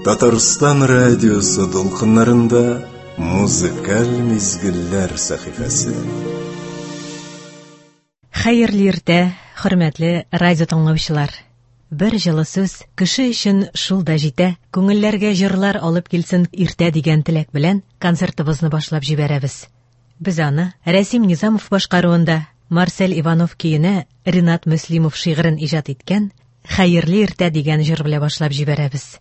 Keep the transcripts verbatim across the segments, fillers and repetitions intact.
Татарстан радиосы долқынларында музыкаль мизгилләр сәхифәсе. Хәерле иртә, хөрмәтле радио тыңлаучылар. Бер җылы сүз кеше өчен шул да җитә, күңелләргә җырлар алып килсен иртә дигән теләк белән концертыбызны башлап җибәрәбез. Без аны Рәсим Низамов башкаруында Марсель Иванов көенә Ринат Мөслимов шигырен иҗат иткән Хәерле иртә дигән җыр белән башлап җибәрәбез.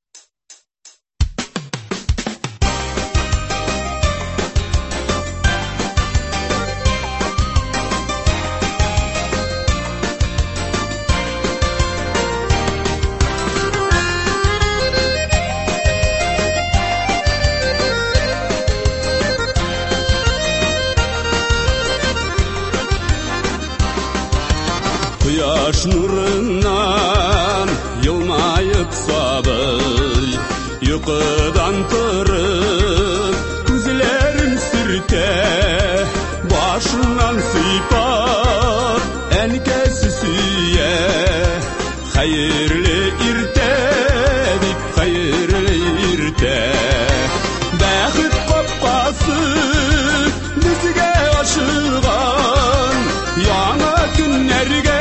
Яш нурынан йылмайып сабый, йокыдан тұрып, күзләрен сүртә, башынан сыйпап, әнкәсе сөйә. Хәерле иртә дип, хәерле иртә. Бәхет капкасы безгә ачылган, яңа көннәргә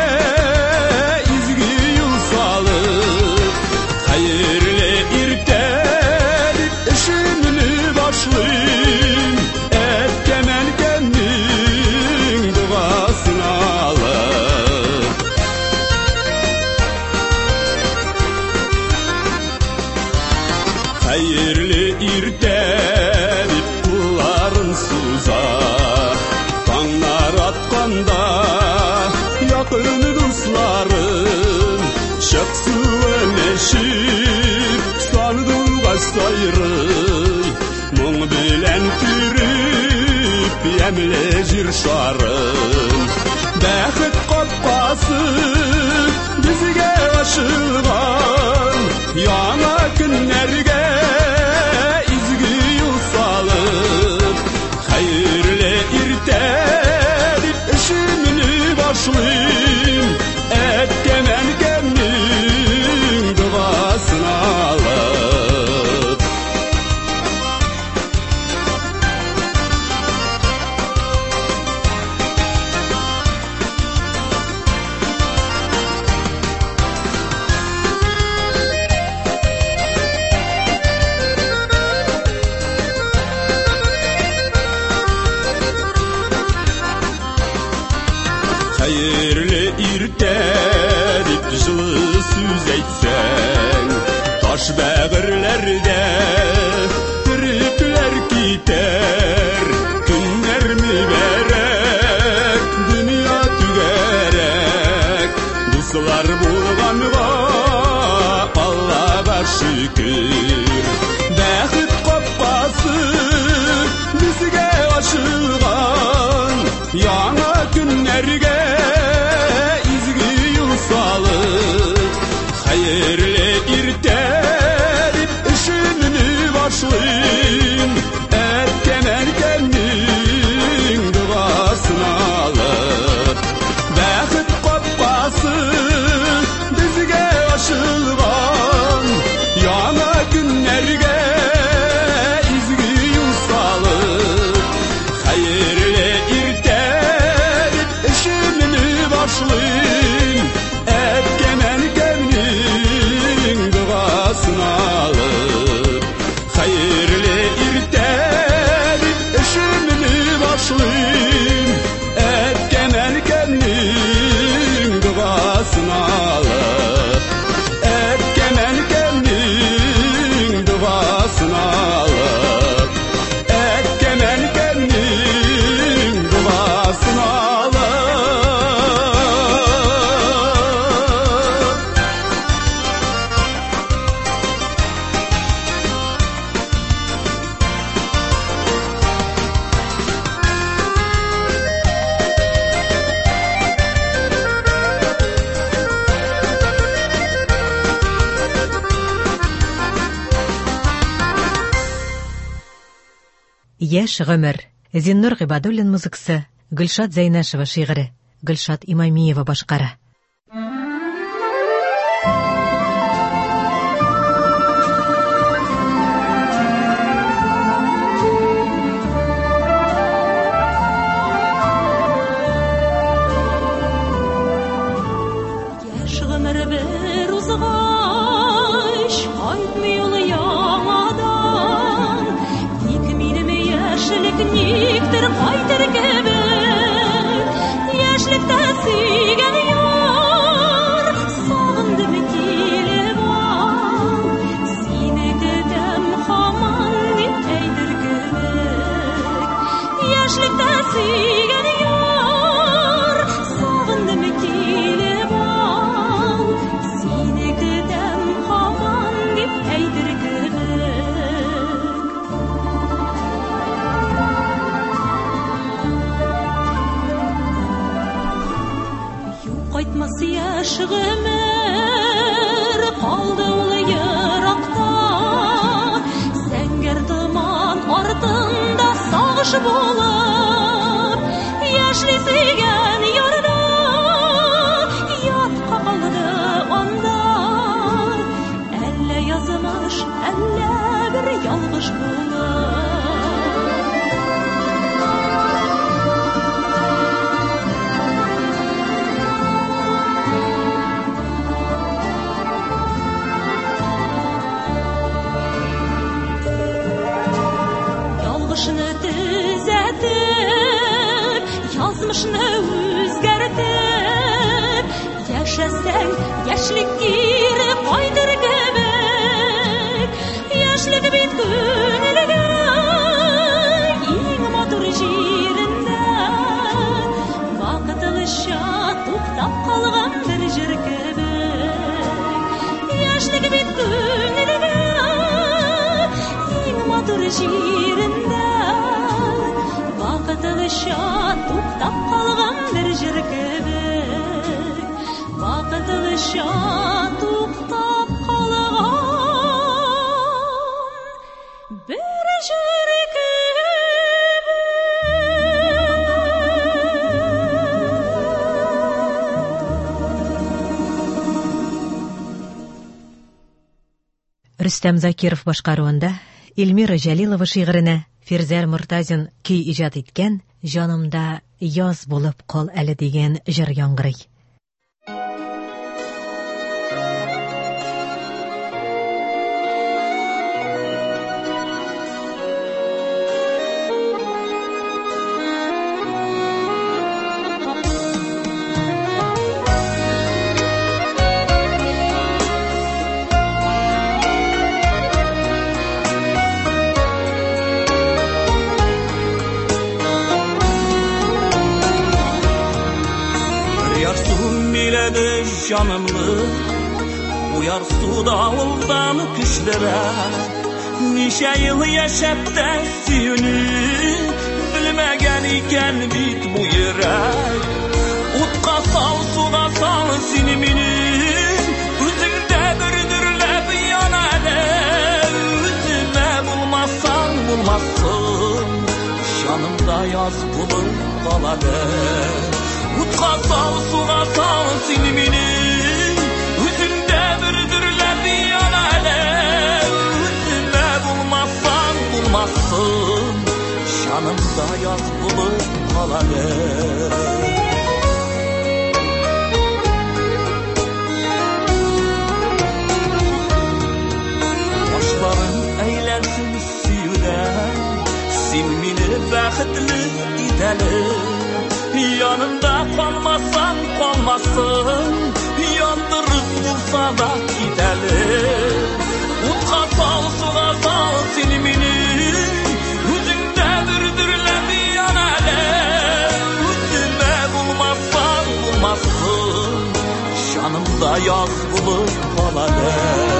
Хәерле иртә дип кулларын суза, таңнар атканда якын дусларын, чыксын эшип, сандуга сайрый, моң белән күреп, ямьле җир шарын. Бәхет капкасы безгә ачылган, яңа көннәргә башлыйм, әткән әнкәмнең дуасын алып. Хәерле иртә дип җылы сүз әйтсәң, таш бәгырьләрдә төрекләр китәр. Көннәр мибәрәк, дөнья түгәрәк, дуслар булганга Аллага шөкер. Бәхет капкасы безгә ачылган, яңа көннәргә хәерле иртә дип эшемне башлыйм, әткән әнкәмнең дуасын алып. Бәхет капкасы безгә ачылган, яңа көннәргә изге юл салып. Хәерле иртә дип эшемне башлыйм, әткән алып. Хәерле иртә дип эшемне башлыйм, әткән әнкәмнең дуасын алып. Әткән әнкәмнең дуасын алып. Әткән әнкәмнең дуасын алып. Яшь гомер. Зиннур Гыйбадуллин музыкасы, Гөлшат Зәйнәшева шигыре, Гөлшат Имамиева башкара. Ялгыш булып яшьли сөйгән ярда ятка калды анда әллә язмыш әллә бер ялгыш булып ялгышны төзәтеп язмышны үзгәртеп яшәсәң яшьлек кире кайтыр кебек яшьлек бит күңелгә иң матур җирендә вакытлыча туктап калган бер җир кебек яшьлек бит күңелгә иң матур җирендә вакытлыча туктап калган бер җир кебек вакытлыча туктап калган бер җир Рөстәм Закиров башкаруында Эльмира Җәлилова шигыренә Фирзәр Мортазин көй иҗат иткән «Җанымда яз булып кал әле» дигән җыр яңгырый. Canımlı uyar su davuldan küşlere Nişe yıl yaşap da suyunu bilmegen iken bit bu yürek Utka sal suda sal siniminin Üzümde bürdürlep yanadı Üzüme bulmazsan bulmazsın Şanımda yaz bulup kaladı Utka sal suda sal siniminin Üzümde bürdürlep yanadı Üzüme bulmazsan bulmazsın Şanımda yaz bulup kaladı Başların eylensin süyüden Sinmini bəxtli idelim Yanında kalmazsan kalmazsın Yandırıp bulsa da gidelim Utka sal suğa sal sinimini Üzümde bürdürlep yanadı Üzüme bulmazsan bulmazsın Şanımda yaz bulup kaladı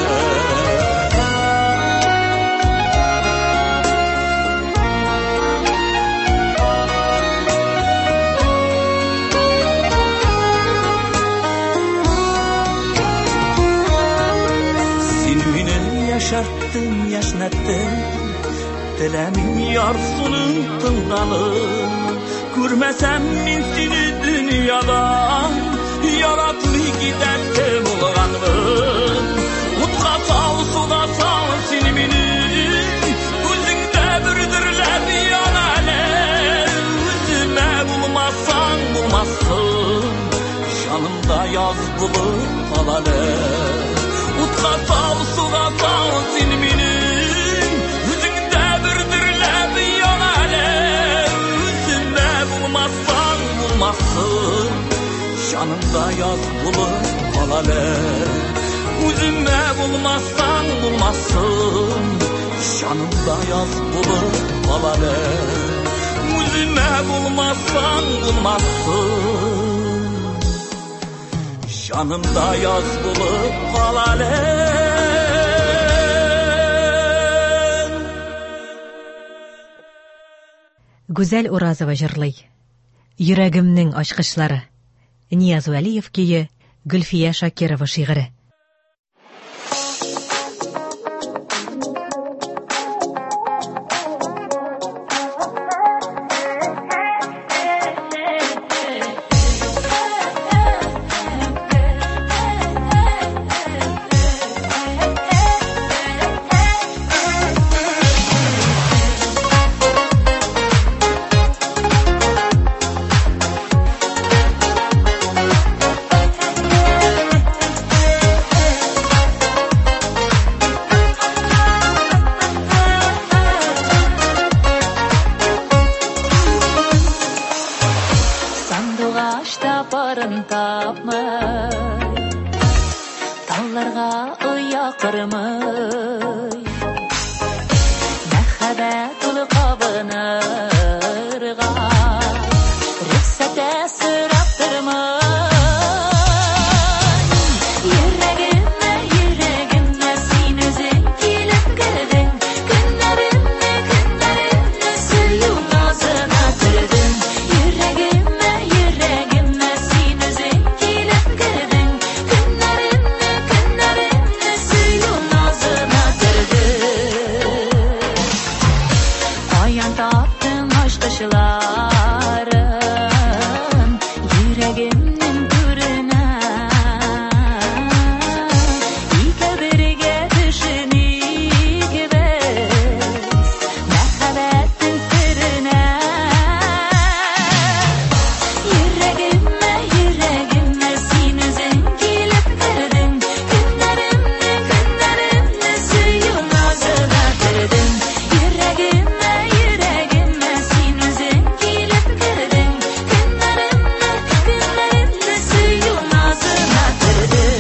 Yaşarttın, yaşnattın Dilemin yarsunun tınganın Görmesem min seni dünyadan Yaratlı giderdim olganım Utka sal, suda sal sinimini Üzünde bürdürlep yanalı Üzüme bulmazsan bulmazsın Şanımda yaz bulup kalalı Utka sal, suğa sal siniminin Üzünde bürdürlep yanalı Üzüme bulmazsan bulmazsın Şanımda yaz bulup kalalı Üzüme bulmazsan bulmazsın Şanımda yaz bulup kalalı Üzüme bulmazsan bulmazsın Şanımda yaz bulup kalalı Гүзәл Уразова җырлый. Йөрәгемнең ачкычлары. Нияз Вәлиев көе, Гөлфия Шакирова шигыре. тормый мәхәббәт улы кабынырга рөхсәтә сорап тормый йөрәгемә йөрәгемә син үзең килеп кердең көннәремне көннәремне сөю назына төрдең йөрәгемә йөрәгемә син үзең килеп кердең көннәремне көннәремне сөю назына төрдең каян таптың ачкычларын йөрәгемнең түренә ике бергә төшеник без мәхәббәтнең серенә йөрәгемә йөрәгемә син үзең килеп кердең көннәремне көннәремне сөю назына төрдең йөрәгемә йөрәгемә син үзең килеп кердең көннәремне көннәремне сөю назына төрдең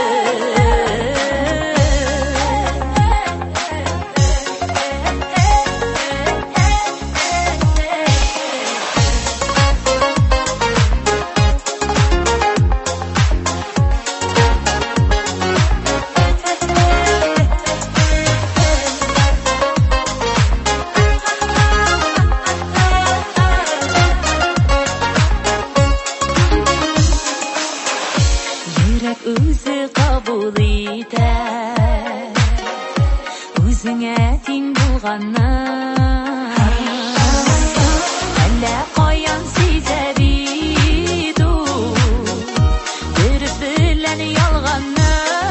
Йөрәк үзе кабул итә үзеңә тиң булганны әллә каян сизә бит ул дөрес белән ялганны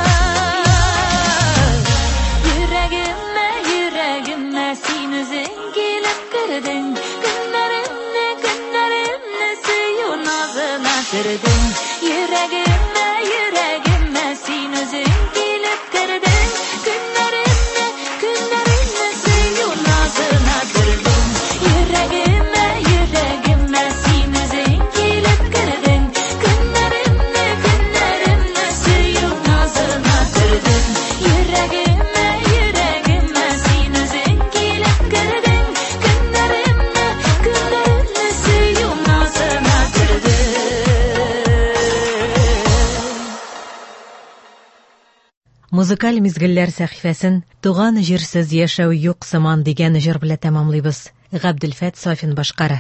йөрәгемә йөрәгемә син үзең килеп кердең көннәремне көннәремне сөю назына төрдең йөрәгемә йөрәгемә син үзең килеп кердең көннәремне көннәремне сөю назына төрдең йөрәгемә йөрәгемә син үзең килеп кердең көннәремне көннәремне сөю назына төрдең йөрәгемә йөрәгемә син үзең килеп кердең көннәремне көннәремне сөю назына төрдең Музыкаль мизгелләр сәхифәсен «Туган җирсез яшәү юк сыман» дигән җыр белән тәмамлыйбыз. Габделфәт Сафин башкара.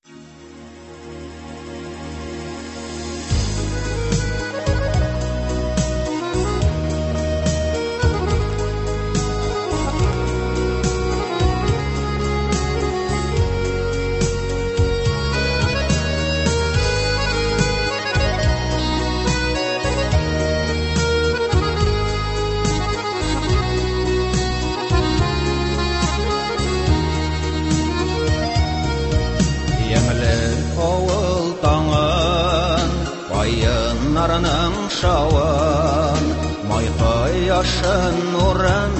Narının şavan Mayqa yaşın nurun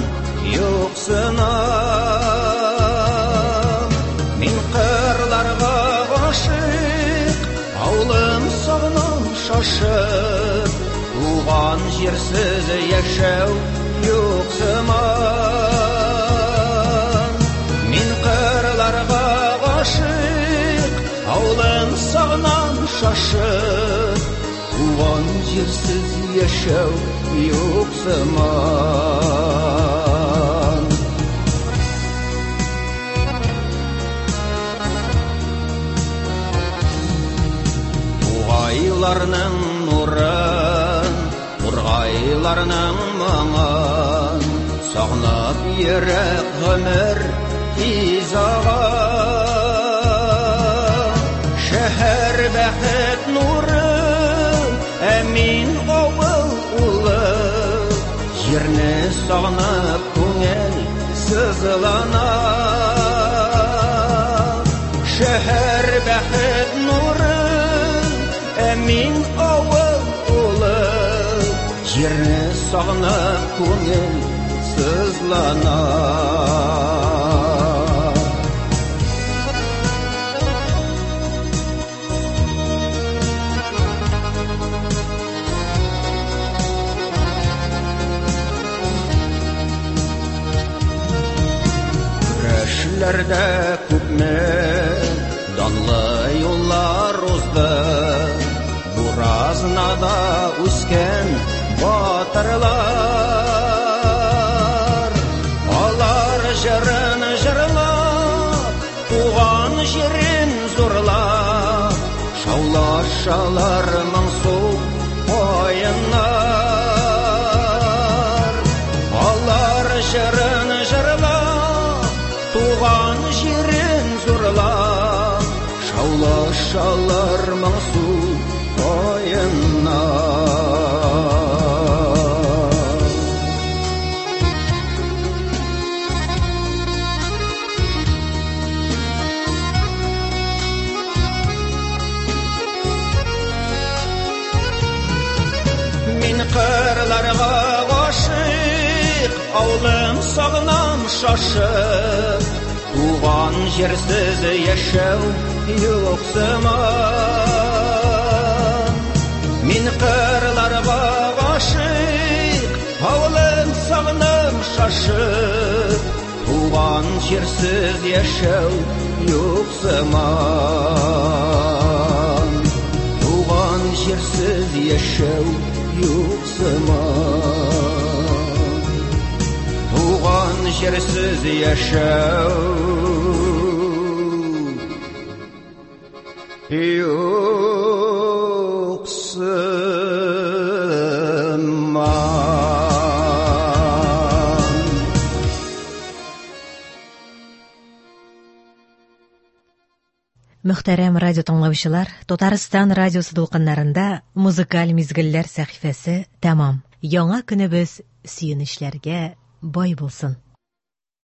yoksınam Min qırlarga aşık Avlım sağlam şaşıp Tuğan jirsiz yaşav yoksıman Min qırlarga aşık Avlım sağlam şaşıp Tuğan jirsiz yaşav yok zaman Tuğaylarının nurun Urgaylarının mağan Sağnap yürek ömür izağan Şehir bəxet nurun Əmin oğul ulu Yerine sağnap көңел sızlana Şehir bəxet nurun Əmin oğul ulu Yerine sağnap көңел sızlana Җирләрдә күпме данлы юллар узды, Буразнада үскән батырлар. Алар җырын җырлап, туган җирен зурлап, шаулашалар моңсу ойыннар. Алар җырын җырлап, туган җирен зурлап, шаулашалар моңсу ойыннар. Мин кырларга гашык, авылым сагынам шашып, туган җирсез яшәү юк заман. Мин кырларга гашык, авылым сагынам шашып, туган җирсез яшәү юк заман. Туган җирсез яшәү юк заман. Туган җирсез яшәү юк заман. Мөхтәрәм радио тыңлаучылар, Татарстан радиосы дулкыннарында музыкаль мизгелләр сәхифәсе тәмам. Яңа көнебез сөенечләргә бай булсын.